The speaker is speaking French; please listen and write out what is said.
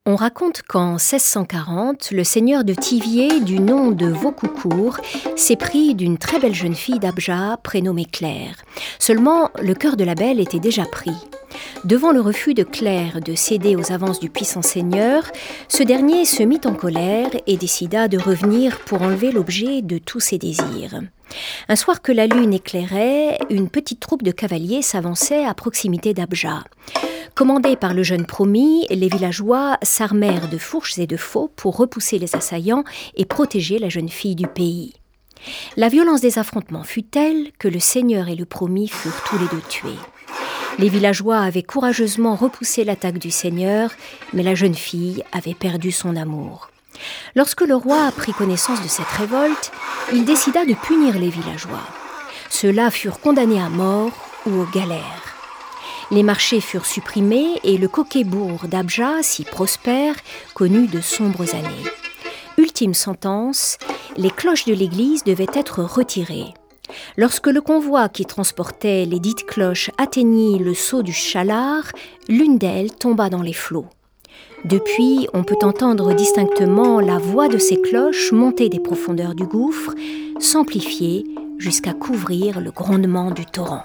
On raconte qu'en 1640, le seigneur de Thiviers, du nom de Vaucoucourt, s'est pris d'une très belle jeune fille d'Abja, prénommée Claire. Seulement, le cœur de la belle était déjà pris. Devant le refus de Claire de céder aux avances du puissant seigneur, ce dernier se mit en colère et décida de revenir pour enlever l'objet de tous ses désirs. Un soir que la lune éclairait, une petite troupe de cavaliers s'avançait à proximité d'Abja. Commandés par le jeune promis, les villageois s'armèrent de fourches et de faux pour repousser les assaillants et protéger la jeune fille du pays. La violence des affrontements fut telle que le seigneur et le promis furent tous les deux tués. Les villageois avaient courageusement repoussé l'attaque du seigneur, mais la jeune fille avait perdu son amour. Lorsque le roi prit connaissance de cette révolte, il décida de punir les villageois. Ceux-là furent condamnés à mort ou aux galères. Les marchés furent supprimés et le coquet-bourg d'Abja, si prospère, connut de sombres années. Ultime sentence, les cloches de l'église devaient être retirées. Lorsque le convoi qui transportait les dites cloches atteignit le saut du Chalard, l'une d'elles tomba dans les flots. Depuis, on peut entendre distinctement la voix de ces cloches monter des profondeurs du gouffre, s'amplifier jusqu'à couvrir le grondement du torrent.